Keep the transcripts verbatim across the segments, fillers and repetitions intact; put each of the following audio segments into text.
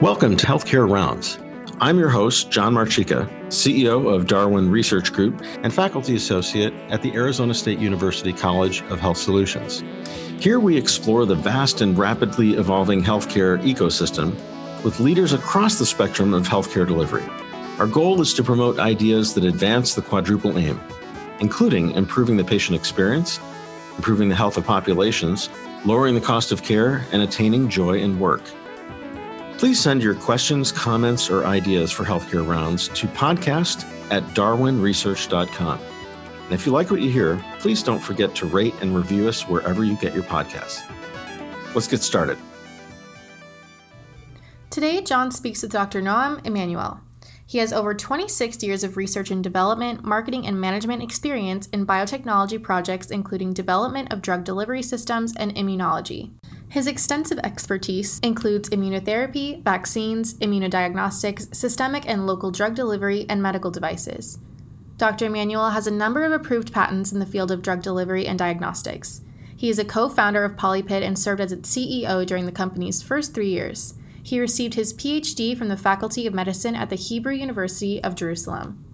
Welcome to Healthcare Rounds. I'm your host, John Marchica, C E O of Darwin Research Group and Faculty Associate at the Arizona State University College of Health Solutions. Here we explore the vast and rapidly evolving healthcare ecosystem with leaders across the spectrum of healthcare delivery. Our goal is to promote ideas that advance the quadruple aim, including improving the patient experience, improving the health of populations, lowering the cost of care, and attaining joy in work. Please send your questions, comments, or ideas for Healthcare Rounds to podcast at darwin research dot com. And if you like what you hear, please don't forget to rate and review us wherever you get your podcasts. Let's get started. Today, John speaks with Doctor Noam Emanuel. He has over twenty-six years of research and development, marketing, and management experience in biotechnology projects, including development of drug delivery systems and immunology. His extensive expertise includes immunotherapy, vaccines, immunodiagnostics, systemic and local drug delivery, and medical devices. Doctor Emanuel has a number of approved patents in the field of drug delivery and diagnostics. He is a co-founder of PolyPid and served as its C E O during the company's first three years. He received his P H D from the Faculty of Medicine at the Hebrew University of Jerusalem.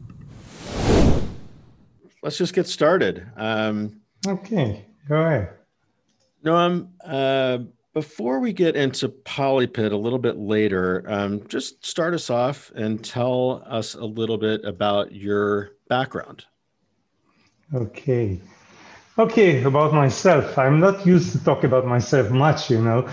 Let's just get started. Um, okay, go ahead. Noam, uh, before we get into PolyPid a little bit later, um, just start us off and tell us a little bit about your background. Okay. Okay, about myself. I'm not used to talk about myself much, you know.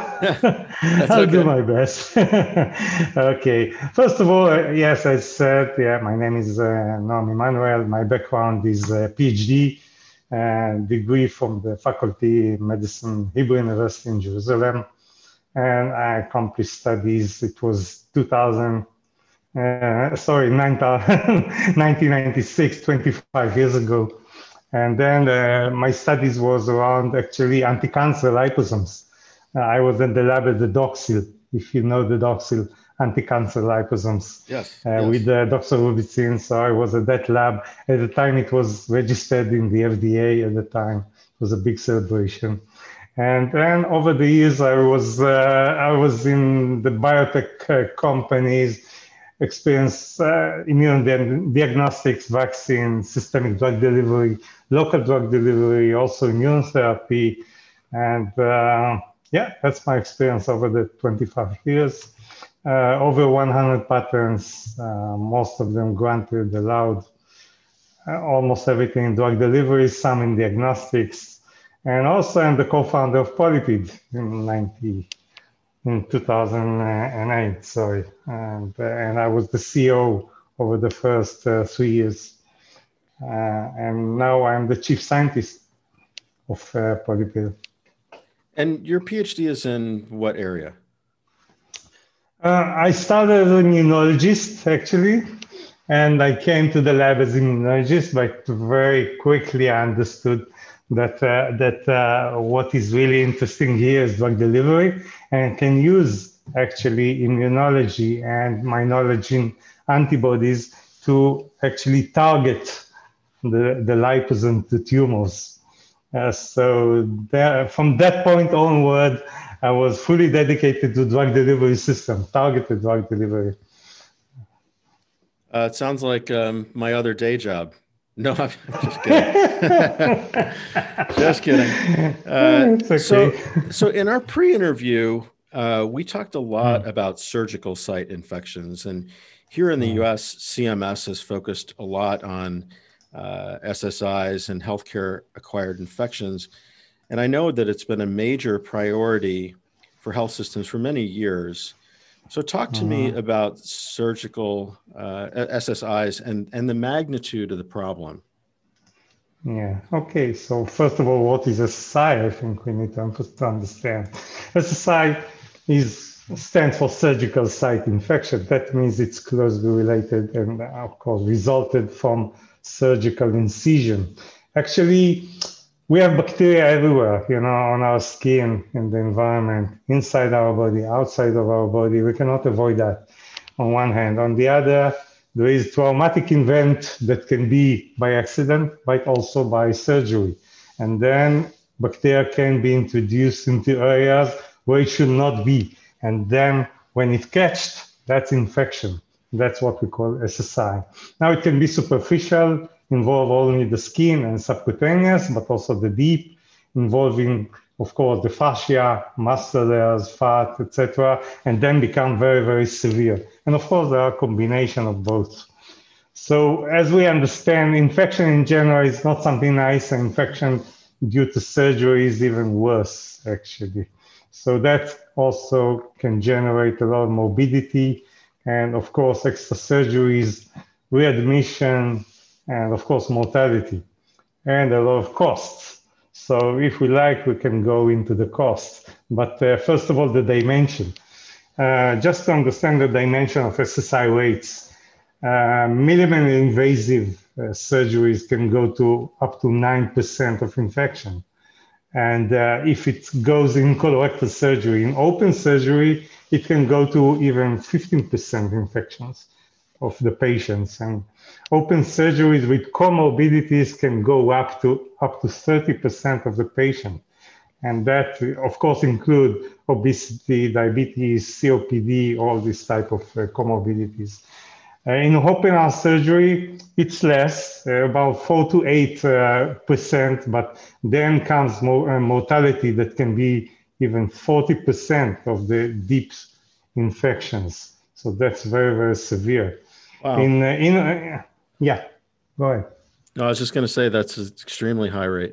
I'll okay. do my best. Okay. First of all, uh, yes, I said, yeah, my name is uh, Noam Emanuel. My background is uh, P H D. And degree from the Faculty of Medicine, Hebrew University in Jerusalem. And I accomplished studies, it was two thousand, uh, sorry, nineteen ninety-six, twenty-five years ago. And then uh, my studies was around actually anti-cancer liposomes. Uh, I was in the lab at the Doxil, if you know the Doxil, anti-cancer liposomes. Yes, uh, yes. With uh, Doctor Rubicin. So I was at that lab. At the time, it was registered in the F D A at the time. It was a big celebration. And then over the years, I was uh, I was in the biotech uh, companies, experienced uh, immune diagnostics, vaccine, systemic drug delivery, local drug delivery, also immunotherapy. And uh, yeah, that's my experience over the twenty-five years. Uh, over one hundred patents, uh, most of them granted, allowed, uh, almost everything in drug delivery, some in diagnostics, and also I'm the co-founder of PolyPid in ninety, in two thousand eight, sorry, and uh, and I was the C E O over the first uh, three years, uh, and now I'm the chief scientist of uh, PolyPid. And your P H D is in what area? Uh, I started as an immunologist, actually, and I came to the lab as an immunologist, but very quickly I understood that uh, that uh, what is really interesting here is drug delivery, and can use actually immunology and my knowledge in antibodies to actually target the, the liposome to tumors. Uh, so there, from that point onward, I was fully dedicated to drug delivery system, targeted drug delivery. Uh, it sounds like um, my other day job. No, I'm just kidding. Just kidding. Uh, okay. So, so in our pre-interview, uh, we talked a lot mm. about surgical site infections. And here in the U S, C M S has focused a lot on uh, S S Is and healthcare acquired infections. And I know that it's been a major priority for health systems for many years. So talk to uh-huh. me about surgical uh, S S Is and, and the magnitude of the problem. Yeah, okay. So first of all, what is S S I? I think we need to understand. S S I is, stands for surgical site infection. That means it's closely related and of course resulted from surgical incision. Actually, we have bacteria everywhere, you know, on our skin, in the environment, inside our body, outside of our body. We cannot avoid that on one hand. On the other, there is traumatic event that can be by accident, but also by surgery. And then bacteria can be introduced into areas where it should not be. And then When it catched, that's infection. That's what we call S S I. Now it can be superficial, involve only the skin and subcutaneous, but also the deep, involving, of course, the fascia, muscle layers, fat, et cetera, and then become very, very severe. And of course, there are a combination of both. So as we understand, infection in general is not something nice, and infection due to surgery is even worse, actually. So that also can generate a lot of morbidity, and of course, extra surgeries, readmission, and of course, mortality, and a lot of costs. So if we like, we can go into the costs. But uh, first of all, the dimension. Uh, just to understand the dimension of S S I rates, uh, minimally invasive uh, surgeries can go to up to nine percent of infection. And uh, if it goes in colorectal surgery, in open surgery, it can go to even fifteen percent infections of the patients. And open surgeries with comorbidities can go up to up to thirty percent of the patient. And that, of course, include obesity, diabetes, C O P D, all these type of uh, comorbidities. Uh, in open heart surgery, it's less, uh, about four to eight uh, percent, but then comes more, uh, mortality that can be even forty percent of the deep infections. So that's very, very severe. Wow. In, uh, in uh, yeah, go ahead. No, I was just going to say that's an extremely high rate.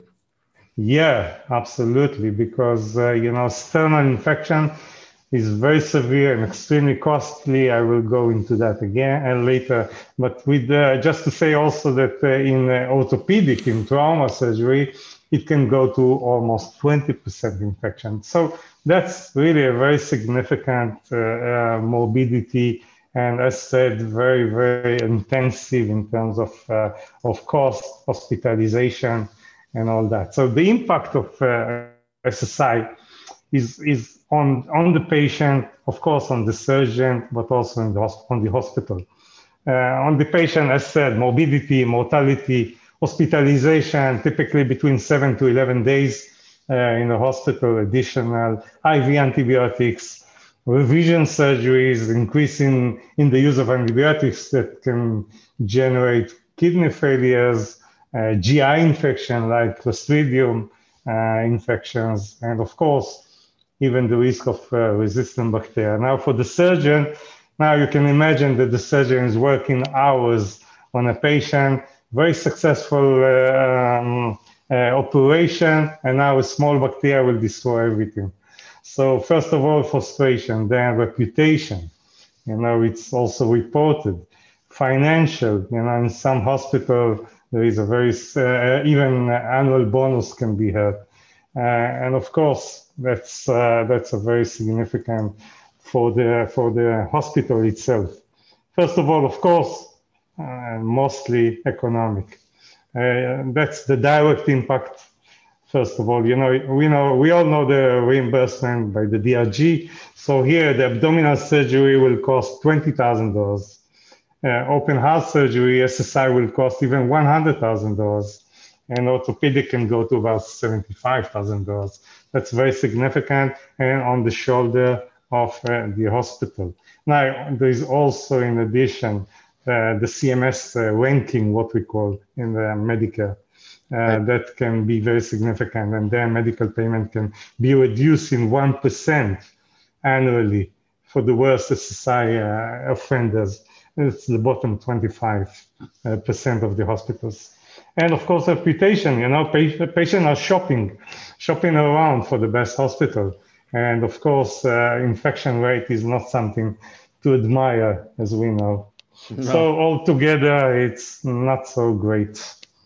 Yeah, absolutely, because, uh, you know, sternal infection is very severe and extremely costly. I will go into that again and later. But with uh, just to say also that uh, in uh, orthopedic, in trauma surgery, it can go to almost twenty percent infection. So that's really a very significant uh, uh, morbidity. And as said, very, very intensive in terms of, uh, of cost, hospitalization, and all that. So the impact of uh, S S I is, is on, on the patient, of course, on the surgeon, but also in the, on the hospital. Uh, on the patient, as said, morbidity, mortality, hospitalization, typically between seven to eleven days uh, in the hospital, additional I V antibiotics, revision surgeries, increasing in the use of antibiotics that can generate kidney failures, uh, G I infection like Clostridium uh, infections, and of course, even the risk of uh, resistant bacteria. Now for the surgeon, now you can imagine that the surgeon is working hours on a patient, very successful uh, um, uh, operation, and now a small bacteria will destroy everything. So first of all, frustration, then reputation, you know, it's also reported. Financial, you know, in some hospital, there is a very, uh, even annual bonus can be had. Uh, and of course, that's, uh, that's a very significant for the, for the hospital itself. First of all, of course, uh, mostly economic. Uh, that's the direct impact. First of all, you know, we know, we all know the reimbursement by the D R G. So here, the abdominal surgery will cost twenty thousand dollars. Uh, open heart surgery, S S I will cost even one hundred thousand dollars. And orthopedic can go to about seventy-five thousand dollars. That's very significant and on the shoulder of uh, the hospital. Now, there is also, in addition, uh, the C M S uh, ranking, what we call in the Medicare. Uh, that can be very significant, and then medical payment can be reduced in one percent annually for the worst S S I uh, offenders. It's the bottom twenty-five percent of the hospitals. And of course, reputation, you know, patients are shopping, shopping around for the best hospital. And of course, uh, infection rate is not something to admire, as we know. No. So altogether, it's not so great.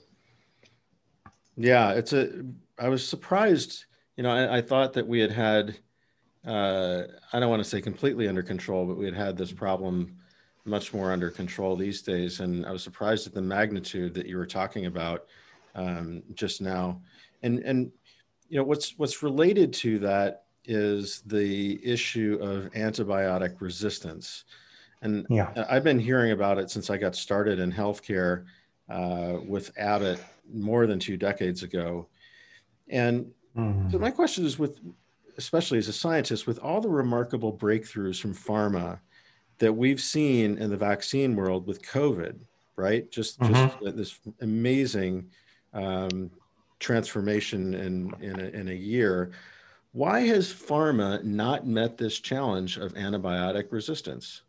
Yeah, it's a, I was surprised, you know, I, I thought that we had had, uh, I don't want to say completely under control, but we had had this problem much more under control these days. And I was surprised at the magnitude that you were talking about um, just now. And, and, you know, what's, what's related to that is the issue of antibiotic resistance. And yeah. I've been hearing about it since I got started in healthcare uh, with Abbott more than two decades ago. And mm-hmm. so my question is, with especially as a scientist, with all the remarkable breakthroughs from pharma that we've seen in the vaccine world with COVID, right? Just Mm-hmm. just this amazing um, transformation in in a, in a year. Why has pharma not met this challenge of antibiotic resistance?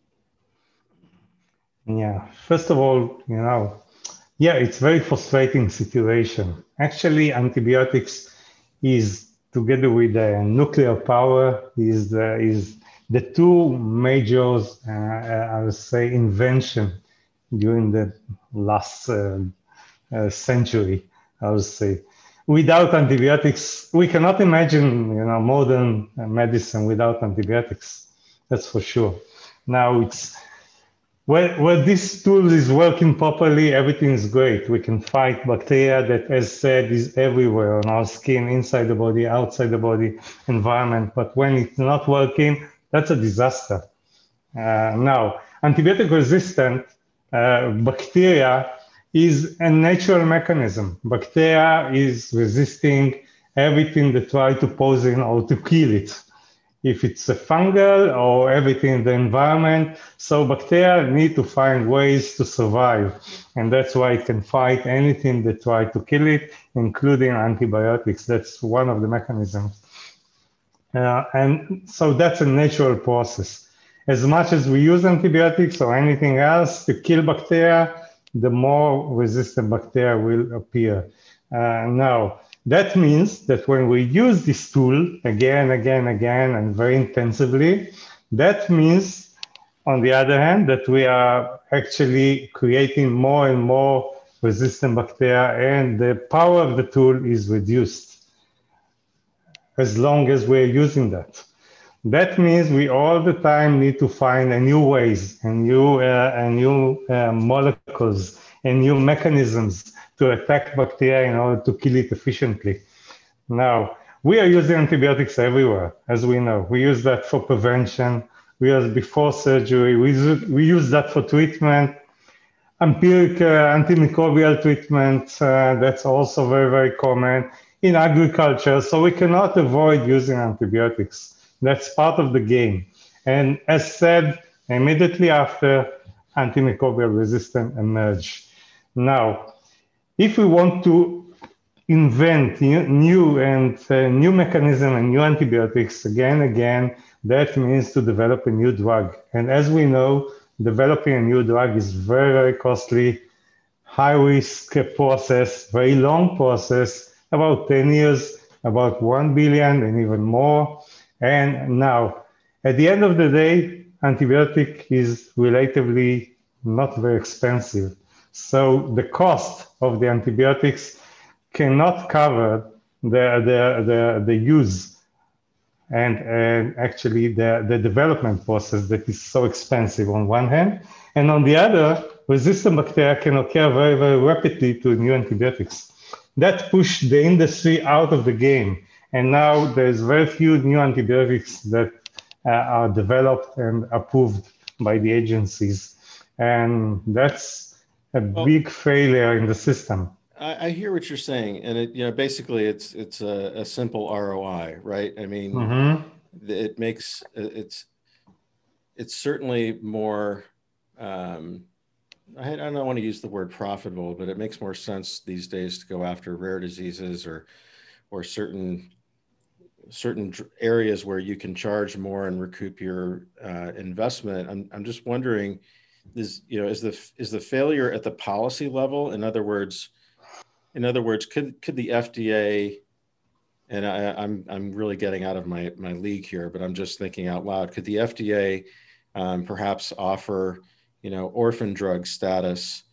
Yeah. First of all, you know, yeah, it's very frustrating situation. Actually, antibiotics is together with the nuclear power is the, is the two major, uh, I would say, invention during the last uh, uh, century. I would say, without antibiotics, we cannot imagine, you know, modern medicine without antibiotics. That's for sure. Now it's Well, well, this tool is working properly, everything is great. We can fight bacteria that, as said, is everywhere on our skin, inside the body, outside the body, environment. But when it's not working, that's a disaster. Uh, now, antibiotic resistant uh, bacteria is a natural mechanism. Bacteria is resisting everything that try to poison or to kill it, if it's a fungal or everything in the environment. So bacteria need to find ways to survive. And that's why it can fight anything that try to kill it, including antibiotics. That's one of the mechanisms. Uh, and so that's a natural process. As much as we use antibiotics or anything else to kill bacteria, the more resistant bacteria will appear. Uh, now, that means that when we use this tool again, again, again, and very intensively, that means, on the other hand, that we are actually creating more and more resistant bacteria, and the power of the tool is reduced as long as we're using that. That means we all the time need to find a new ways and new, uh, and new uh, molecules and new mechanisms to attack bacteria in order to kill it efficiently. Now, we are using antibiotics everywhere, as we know. We use that for prevention. We use before surgery. We use, we use that for treatment. Empiric uh, antimicrobial treatment, uh, that's also very, very common in agriculture. So we cannot avoid using antibiotics. That's part of the game. And as said, immediately after, antimicrobial resistance emerged. Now, if we want to invent new, new and uh, new mechanism and new antibiotics again, again, that means to develop a new drug. And as we know, developing a new drug is very, very costly, high risk process, very long process, about ten years, about one billion and even more. And now, at the end of the day, antibiotic is relatively not very expensive. So the cost of the antibiotics cannot cover the, the, the, the use and, and actually the, the development process that is so expensive on one hand. And on the other, resistant bacteria can occur very, very rapidly to new antibiotics. That pushed the industry out of the game. And now there's very few new antibiotics that uh, are developed and approved by the agencies. And that's a well, big failure in the system. I, I hear what you're saying. And it, you know, basically it's, it's a, a simple R O I, right? I mean, mm-hmm. it makes, it's, it's certainly more, um, I don't want to use the word profitable, but it makes more sense these days to go after rare diseases or, or certain, certain areas where you can charge more and recoup your uh, investment. I'm, I'm just wondering, is, you know, is the, is the failure at the policy level? In other words, in other words, could, could the F D A, and I, I'm, I'm really getting out of my, my league here, but I'm just thinking out loud, could the F D A um, perhaps offer, you know, orphan drug status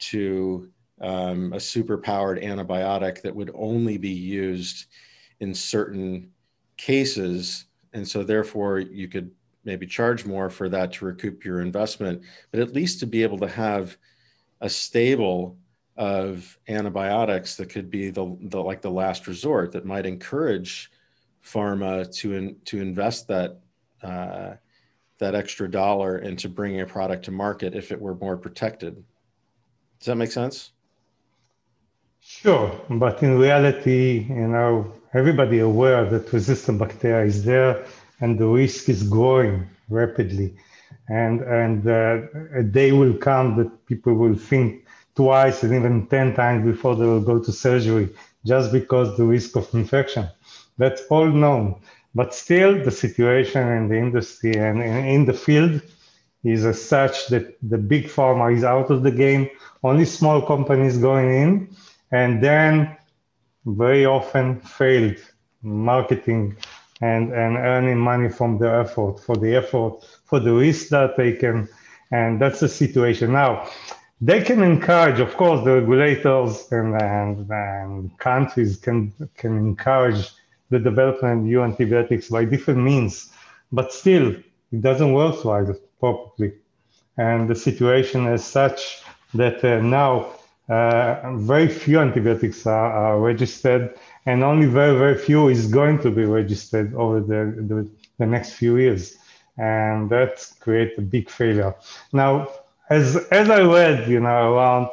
to um, a superpowered antibiotic that would only be used in certain cases. And so therefore you could maybe charge more for that to recoup your investment, but at least to be able to have a stable of antibiotics that could be the, the like the last resort that might encourage pharma to, in, to invest that, uh, that extra dollar into bringing a product to market if it were more protected. Does that make sense? Sure, but in reality, you know, everybody aware that resistant bacteria is there and the risk is growing rapidly. And, and uh, a day will come that people will think twice and even ten times before they will go to surgery, just because the risk of infection. That's all known. But still, the situation in the industry and in the field is as such that the big pharma is out of the game, only small companies going in, and then very often failed marketing and, and earning money from their effort, for the effort, for the risks that they can, and that's the situation. Now, they can encourage, of course, the regulators and, and, and countries can, can encourage the development of new antibiotics by different means, but still, it doesn't work right properly. And the situation is such that uh, now uh, very few antibiotics are, are registered, and only very, very few is going to be registered over the, the, the next few years. And that creates a big failure. Now, as, as I read, you know, around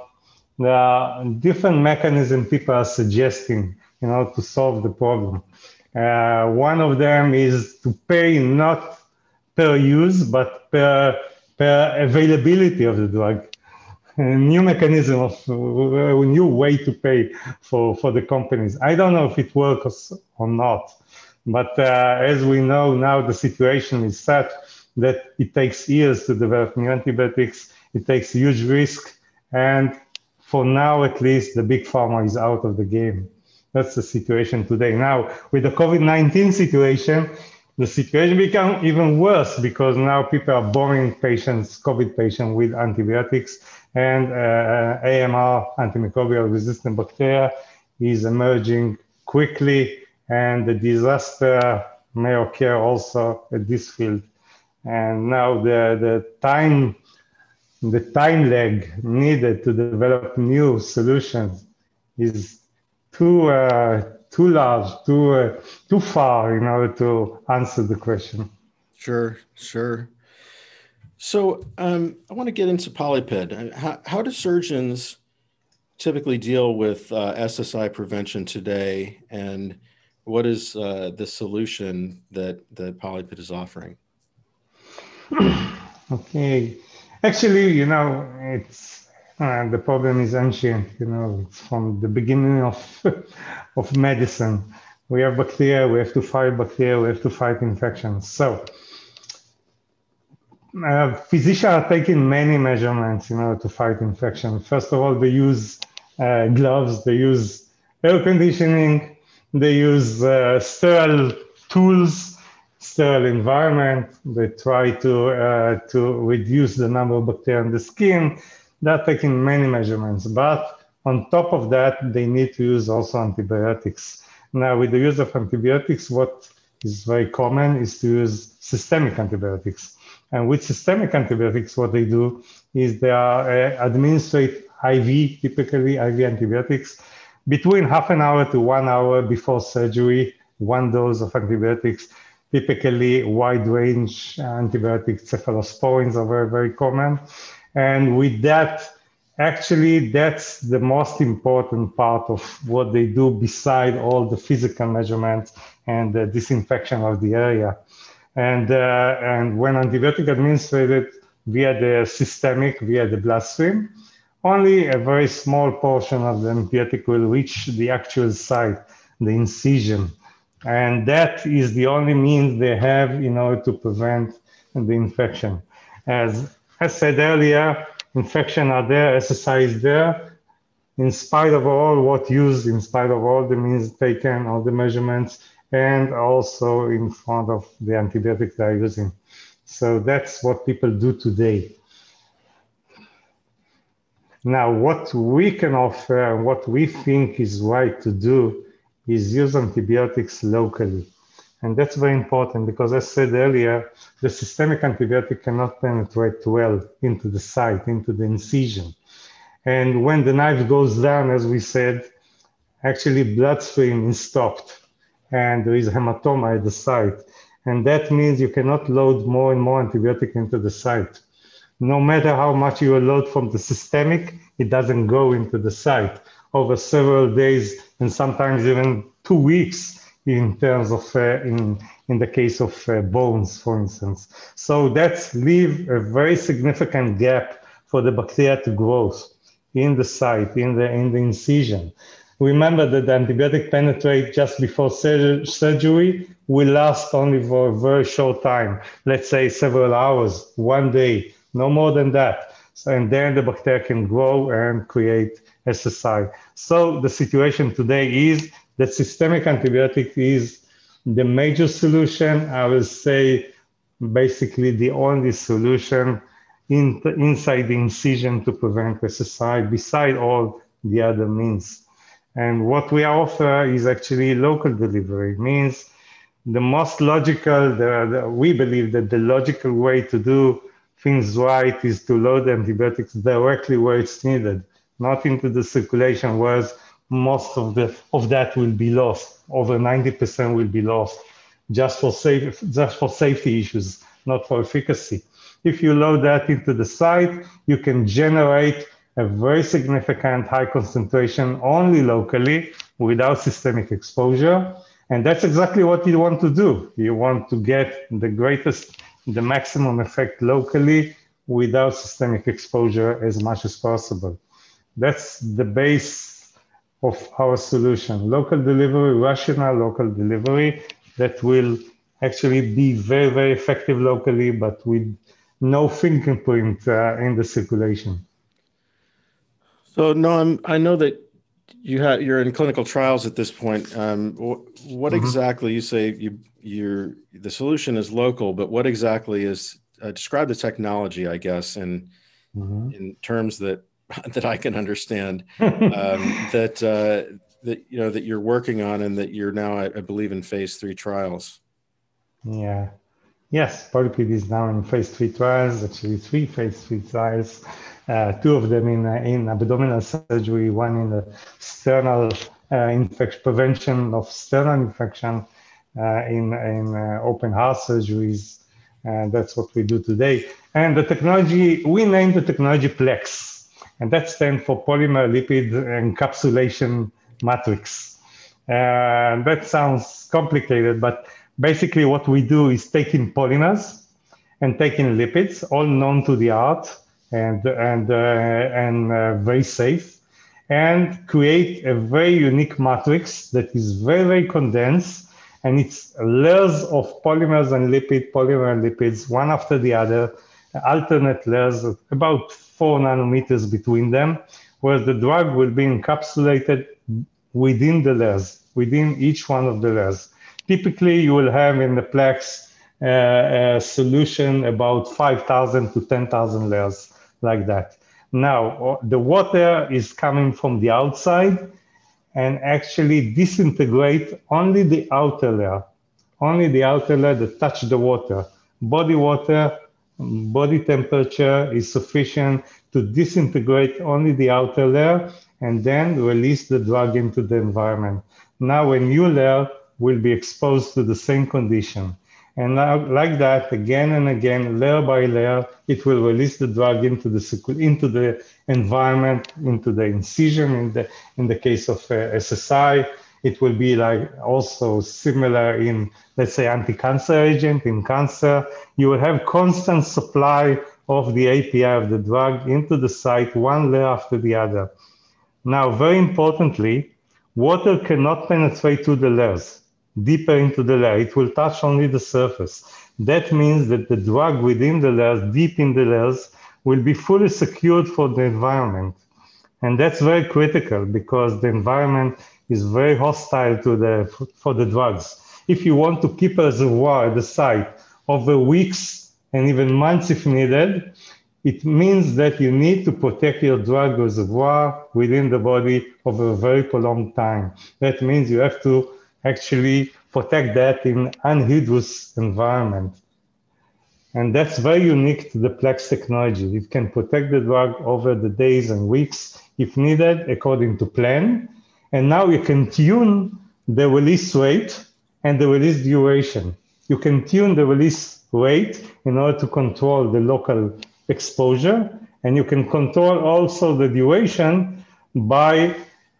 the different mechanisms people are suggesting, you know, to solve the problem. Uh, one of them is to pay not per use, but per, per availability of the drug. A new mechanism of a new way to pay for, for the companies. I don't know if it works or not, but uh, as we know now, the situation is such that it takes years to develop new antibiotics. It takes huge risk, and for now, at least, the big pharma is out of the game. That's the situation today. Now, with the COVID nineteen situation, the situation become even worse because now people are bombing patients, COVID patients with antibiotics, and uh, A M R, antimicrobial resistant bacteria, is emerging quickly, and the disaster may occur also at this field. And now the, the time, the time lag needed to develop new solutions is too uh, too large, too uh, too far in order to answer the question. Sure, sure. So um, I want to get into PolyPid. How, how do surgeons typically deal with uh, S S I prevention today, and what is uh, the solution that that PolyPid is offering? Okay, actually, you know, it's uh, the problem is ancient. You know, it's from the beginning of of medicine. We have bacteria. We have to fight bacteria. We have to fight infections. So. Uh, physicians are taking many measurements in order to fight infection. First of all, they use uh, gloves, they use air conditioning, they use uh, sterile tools, sterile environment. They try to, uh, to reduce the number of bacteria in the skin. They're taking many measurements. But on top of that, they need to use also antibiotics. Now, with the use of antibiotics, what is very common is to use systemic antibiotics. And with systemic antibiotics, what they do is they are uh, administered I V, typically I V antibiotics, between half an hour to one hour before surgery, one dose of antibiotics, typically wide range antibiotics, cephalosporins are very, very common. And with that, actually, that's the most important part of what they do beside all the physical measurements and the disinfection of the area. And, uh, and when antibiotic administered via the systemic, via the bloodstream, only a very small portion of the antibiotic will reach the actual site, the incision. And that is the only means they have in order to prevent the infection. As I said earlier, infection are there, S S I is there, in spite of all what used, in spite of all the means taken, all the measurements, and also in front of the antibiotic they're using. So that's what people do today. Now, what we can offer, what we think is right to do, is use antibiotics locally. And that's very important because, as I said earlier, the systemic antibiotic cannot penetrate well into the site, into the incision. And when the knife goes down, as we said, actually bloodstream is stopped and there is hematoma at the site. And that means you cannot load more and more antibiotic into the site. No matter how much you load from the systemic, it doesn't go into the site. Over several days and sometimes even two weeks, in terms of, uh, in, in the case of uh, bones, for instance. So that's leave a very significant gap for the bacteria to grow in the site, in the, in the incision. Remember that the antibiotic penetrate just before sur- surgery will last only for a very short time, let's say several hours, one day, no more than that. So, and then the bacteria can grow and create S S I. So the situation today is that systemic antibiotic is the major solution. I will say basically the only solution in, inside the incision to prevent S S I, beside all the other means. And what we offer is actually local delivery. Means the most logical, the, the, we believe that the logical way to do things right is to load antibiotics directly where it's needed, not into the circulation, whereas most of the of that will be lost. Over ninety percent will be lost just for safe, just for safety issues, not for efficacy. If you load that into the site, you can generate a very significant high concentration only locally without systemic exposure. And that's exactly what you want to do. You want to get the greatest, the maximum effect locally without systemic exposure as much as possible. That's the base of our solution. Local delivery, rational local delivery that will actually be very, very effective locally, but with no fingerprint uh, in the circulation. So, Noam, I know that you have you're in clinical trials at this point. Um, what mm-hmm. exactly you say you you're the solution is local, but what exactly is uh, describe the technology, I guess, in mm-hmm. in terms that that I can understand um, that uh, that you know that you're working on and that you're now, I, I believe, in phase three trials. Yeah. Yes, PolyPid is now in phase three trials, actually three phase three trials, uh, two of them in, uh, in abdominal surgery, one in the sternal uh, infection, prevention of sternal infection uh, in, in uh, open heart surgeries. And that's what we do today. And the technology, we named the technology PLEX, and that stands for Polymer Lipid Encapsulation Matrix. Uh, that sounds complicated, but basically, what we do is taking polymers and taking lipids, all known to the art and and uh, and uh, very safe, and create a very unique matrix that is very very condensed, and it's layers of polymers and lipid, polymer and lipids, one after the other, alternate layers, about four nanometers between them, where the drug will be encapsulated within the layers, within each one of the layers. Typically, you will have in the PLEX uh, a solution about five thousand to ten thousand layers like that. Now, the water is coming from the outside and actually disintegrate only the outer layer, only the outer layer that touch the water. Body water, body temperature is sufficient to disintegrate only the outer layer and then release the drug into the environment. Now, a new layer will be exposed to the same condition. And now, like that, again and again, layer by layer, it will release the drug into the into the environment, into the incision. In the in the case of uh, S S I, it will be like also similar in, let's say, anti-cancer agent. In cancer, you will have constant supply of the A P I of the drug into the site, one layer after the other. Now, very importantly, water cannot penetrate to the layers, deeper into the layer. It will touch only the surface. That means that the drug within the layers, deep in the layers, will be fully secured for the environment. And that's very critical because the environment is very hostile to the, for the drugs. If you want to keep a reservoir at the site over weeks and even months if needed, it means that you need to protect your drug reservoir within the body over a very prolonged time. That means you have to actually protect that in anhydrous environment. And that's very unique to the PLEX technology. It can protect the drug over the days and weeks if needed, according to plan. And now you can tune the release rate and the release duration. You can tune the release rate in order to control the local exposure. And you can control also the duration by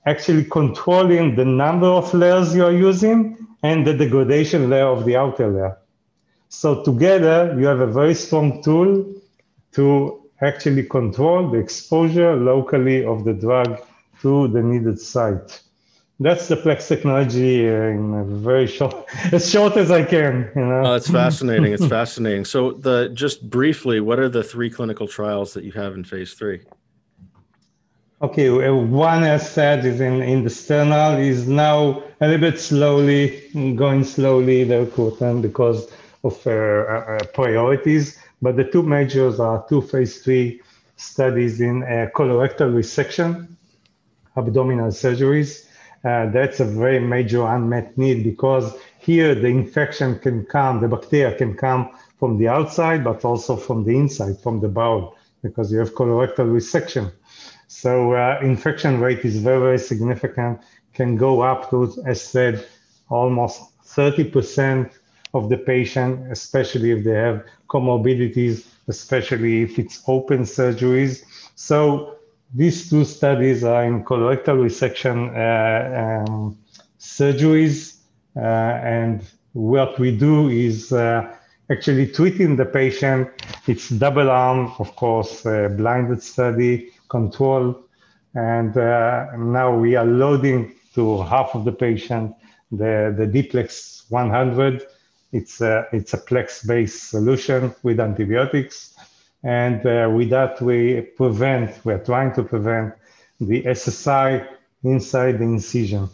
actually controlling the number of layers you are using and the degradation layer of the outer layer. So together, you have a very strong tool to actually control the exposure locally of the drug to the needed site. That's the Plex technology uh, in a very short, as short as I can. You know, oh, it's fascinating. It's fascinating. So, the just briefly, what are the three clinical trials that you have in phase three? Okay, one as said is in, in the sternal, is now a little bit slowly, going slowly, the recruitment because of uh, uh, priorities. But the two majors are two phase three studies in uh, colorectal resection, abdominal surgeries. Uh, that's a very major unmet need because here the infection can come, the bacteria can come from the outside, but also from the inside, from the bowel, because you have colorectal resection. So uh, infection rate is very, very significant, can go up to, as said, almost thirty percent of the patient, especially if they have comorbidities, especially if it's open surgeries. So these two studies are in colorectal resection uh, um, surgeries. Uh, and what we do is uh, actually treating the patient. It's double arm, of course, uh, blinded study, control. And uh, now we are loading to half of the patient the, the D-Plex one hundred. It's a, it's a Plex-based solution with antibiotics. And uh, with that, we prevent, we're trying to prevent the S S I inside the incision.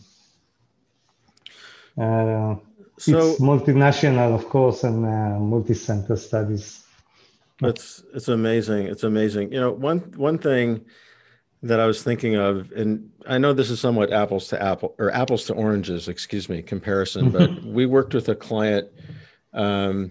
Uh, So, it's multinational, of course, and uh, multi-center studies. it's it's amazing. It's amazing. You know, one one thing that I was thinking of, and I know this is somewhat apples to apple or apples to oranges, excuse me, comparison, but we worked with a client um,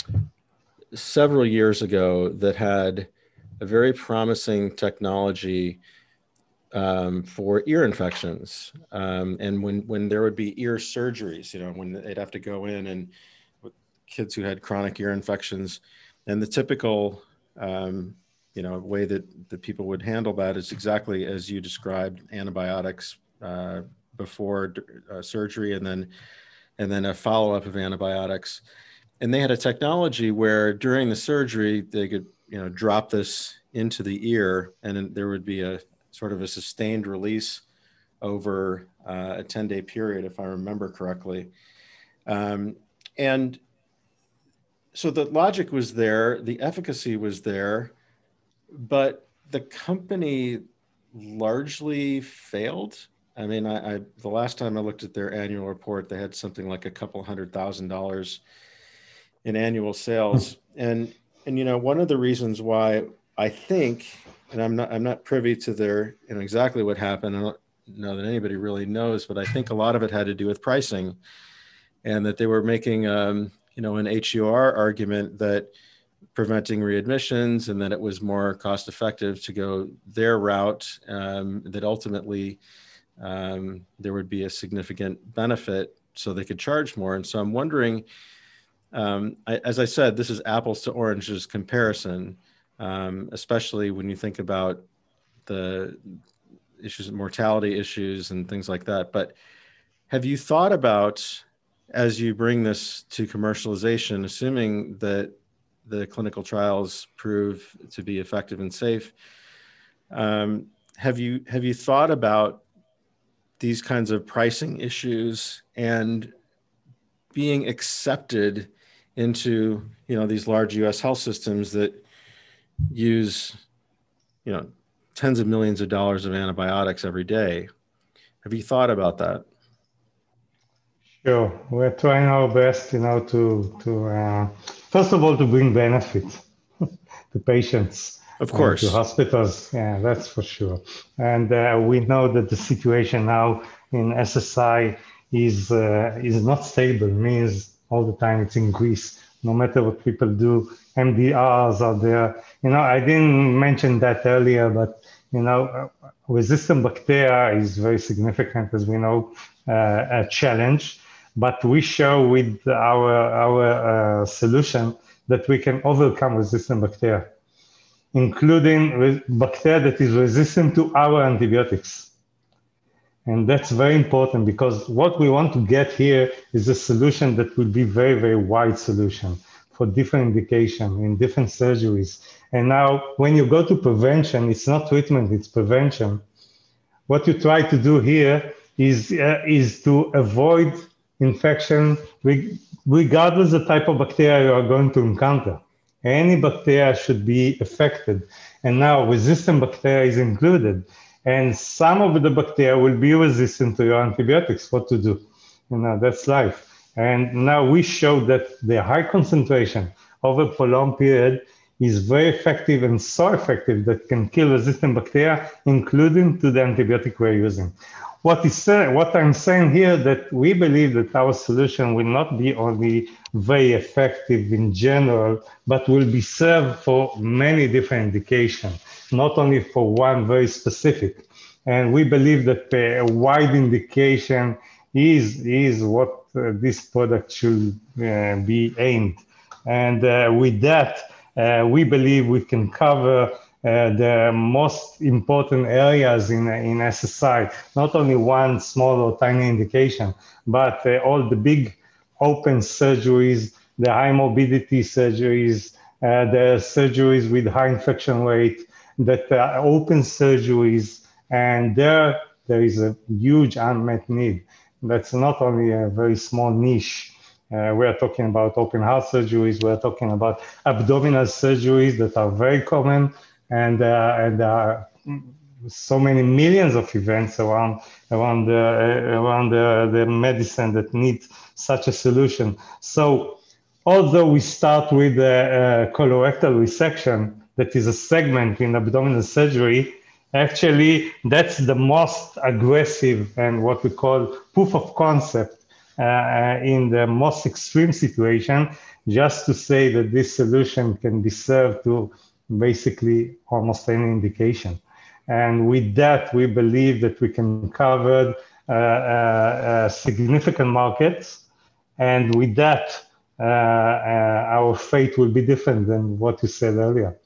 several years ago that had a very promising technology um, for ear infections. Um, and when, when there would be ear surgeries, you know, when they'd have to go in and with kids who had chronic ear infections, and the typical um, you know, way that, that people would handle that is exactly as you described, antibiotics uh, before uh, surgery, and then and then a follow-up of antibiotics. And they had a technology where during the surgery, they could, you know, drop this into the ear, and then there would be a sort of a sustained release over uh, a ten-day period, if I remember correctly. Um, and so the logic was there, the efficacy was there, but the company largely failed. I mean, I, I the last time I looked at their annual report, they had something like a couple hundred thousand dollars in annual sales. And and you know, one of the reasons why I think, and I'm not I'm not privy to their, you know, exactly what happened. I don't know that anybody really knows, but I think a lot of it had to do with pricing, and that they were making um, you know, an H U R argument that preventing readmissions, and that it was more cost effective to go their route, um, that ultimately um, there would be a significant benefit so they could charge more. And so I'm wondering, um, I, as I said, this is apples to oranges comparison, um, especially when you think about the issues, mortality issues and things like that. But have you thought about, as you bring this to commercialization, assuming that the clinical trials prove to be effective and safe, um, have you have you thought about these kinds of pricing issues and being accepted into, you know, these large U S health systems that use, you know, tens of millions of dollars of antibiotics every day? Have you thought about that? Sure, we're trying our best, you know, to to uh, first of all to bring benefit to patients, of course, uh, to hospitals. Yeah, that's for sure. And uh, we know that the situation now in S S I is uh, is not stable. Means all the time it's increased. No matter what people do, M D Rs are there. You know, I didn't mention that earlier, but you know, resistant bacteria is very significant, as we know, uh, a challenge. But we show with our, our uh, solution that we can overcome resistant bacteria, including re- bacteria that is resistant to our antibiotics. And that's very important because what we want to get here is a solution that will be very, very wide solution for different indication in different surgeries. And now when you go to prevention, it's not treatment, it's prevention. What you try to do here is, uh, is to avoid infection regardless of the type of bacteria you are going to encounter. Any bacteria should be affected. And now resistant bacteria is included. And some of the bacteria will be resistant to your antibiotics. What to do? You know, that's life. And now we showed that the high concentration over a prolonged period is very effective and so effective that can kill resistant bacteria, including to the antibiotic we're using. What is uh, what I'm saying here that we believe that our solution will not be only very effective in general, but will be served for many different indications, not only for one very specific. And we believe that a wide indication is, is what uh, this product should uh, be aimed. And uh, with that, uh, we believe we can cover Uh, the most important areas in, in S S I, not only one small or tiny indication, but uh, all the big open surgeries, the high morbidity surgeries, uh, the surgeries with high infection rate, that uh, open surgeries, and there, there is a huge unmet need. That's not only a very small niche. Uh, we are talking about open heart surgeries, we are talking about abdominal surgeries that are very common, and uh, and there are so many millions of events around around the around the, the medicine that need such a solution. So, although we start with a, a colorectal resection, that is a segment in abdominal surgery, actually that's the most aggressive and what we call proof of concept uh, in the most extreme situation. Just to say that this solution can be served to basically almost any indication. And with that, we believe that we can cover uh, uh, uh, significant markets. And with that, uh, uh, our fate will be different than what you said earlier.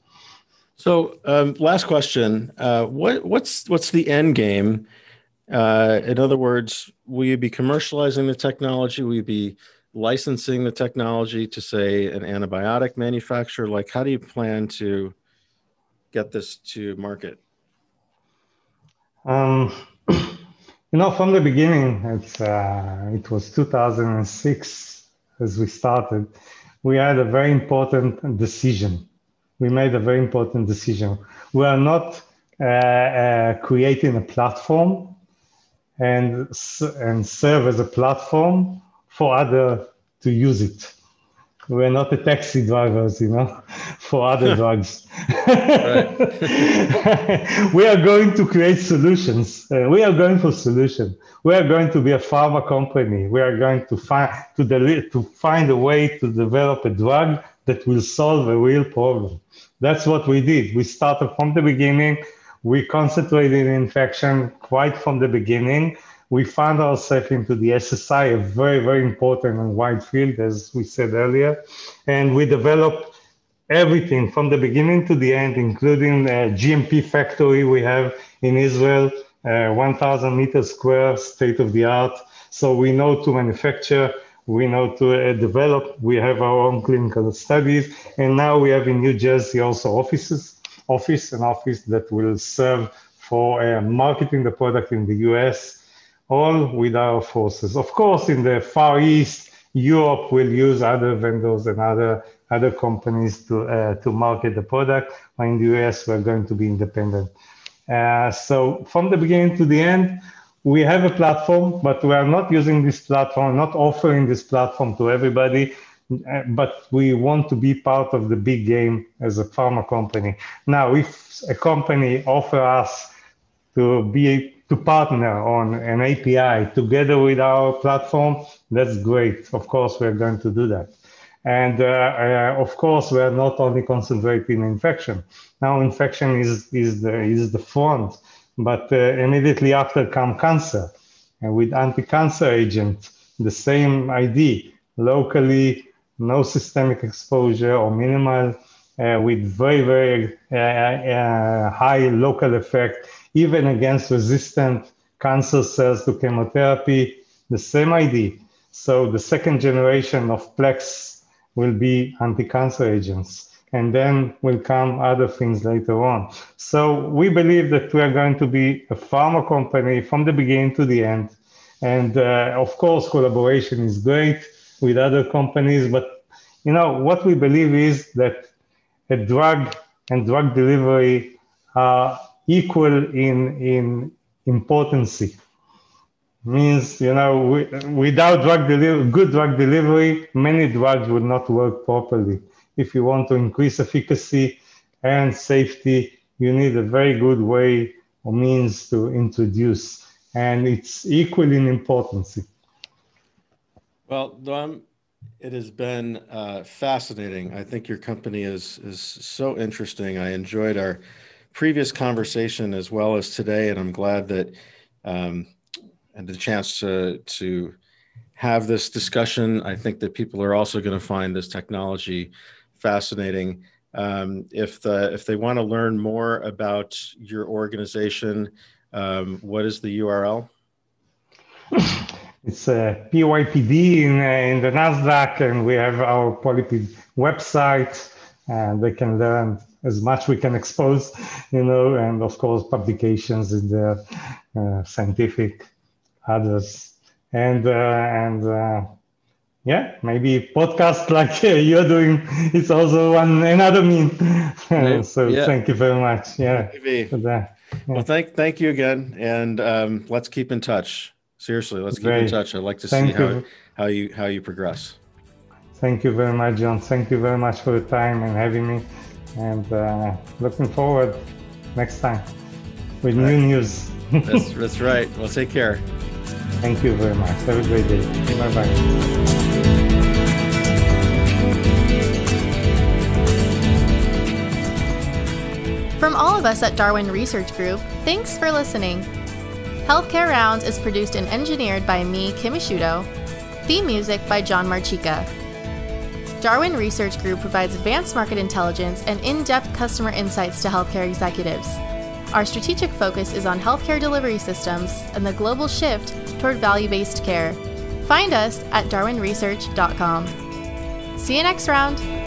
So um, last question, uh, what, what's, what's the end game? Uh, in other words, will you be commercializing the technology? Will you be licensing the technology to, say, an antibiotic manufacturer? Like, how do you plan to get this to market? Um, you know, from the beginning, it's, uh, it was two thousand six as we started, we had a very important decision. We made a very important decision. We are not uh, uh, creating a platform and, and serve as a platform for others to use it. We're not the taxi drivers, you know, for other drugs. We are going to create solutions. Uh, we are going for solutions. We are going to be a pharma company. We are going to find to, deli- to find a way to develop a drug that will solve a real problem. That's what we did. We started from the beginning. We concentrated in infection quite from the beginning. We found ourselves into the S S I, a very, very important and wide field, as we said earlier. And we developed everything from the beginning to the end, including a G M P factory we have in Israel, uh, one thousand meters square, state of the art. So we know to manufacture, we know to uh, develop, we have our own clinical studies. And now we have in New Jersey also offices, office, an office that will serve for uh, marketing the product in the U S, all with our forces. Of course, in the Far East, Europe will use other vendors and other other companies to uh, to market the product. But in the U S, we're going to be independent. Uh, so from the beginning to the end, we have a platform, but we are not using this platform, not offering this platform to everybody. Uh, but we want to be part of the big game as a pharma company. Now, if a company offers us to be to partner on an A P I together with our platform, that's great. Of course, we're going to do that. And uh, uh, of course, we're not only concentrating on infection. Now, infection is, is, the, is the front, but uh, immediately after come cancer. And with anti-cancer agent, the same idea, locally, no systemic exposure or minimal, uh, with very, very uh, uh, high local effect, even against resistant cancer cells to chemotherapy, the same idea. So the second generation of Plex will be anti-cancer agents, and then will come other things later on. So we believe that we are going to be a pharma company from the beginning to the end. And uh, of course, collaboration is great with other companies, but you know what we believe is that a drug and drug delivery are equal in in importance. Means, you know, we, without drug delivery, good drug delivery, many drugs would not work properly. If you want to increase efficacy and safety, you need a very good way or means to introduce, and it's equally in importance. Well, Noam, it has been uh, fascinating. I think your company is is so interesting. I enjoyed our previous conversation as well as today, and I'm glad that um, and the chance to to have this discussion. I think that people are also going to find this technology fascinating. Um, if the if they want to learn more about your organization, um, what is the U R L? It's a P Y P D in, uh, in the NASDAQ, and we have our PolyPid website, and they can learn as much we can expose, you know, and of course publications in the uh, scientific, others, and uh, and uh, yeah, maybe podcast like uh, you're doing. It's also one another mean. So yeah. Thank you very much. Yeah, for that. Yeah. Well, thank thank you again, and um, let's keep in touch. Seriously, let's keep Great. in touch. I'd like to Thank see you. how how you how you progress. Thank you very much, John. Thank you very much for the time and having me, and uh, looking forward next time with All new right. news. that's that's right. Well, take care. Thank you very much. Have a great day. Bye bye. From all of us at Darwin Research Group, thanks for listening. Healthcare Rounds is produced and engineered by me, Kim Ishudo. Theme music by John Marchica. Darwin Research Group provides advanced market intelligence and in-depth customer insights to healthcare executives. Our strategic focus is on healthcare delivery systems and the global shift toward value-based care. Find us at darwin research dot com. See you next round.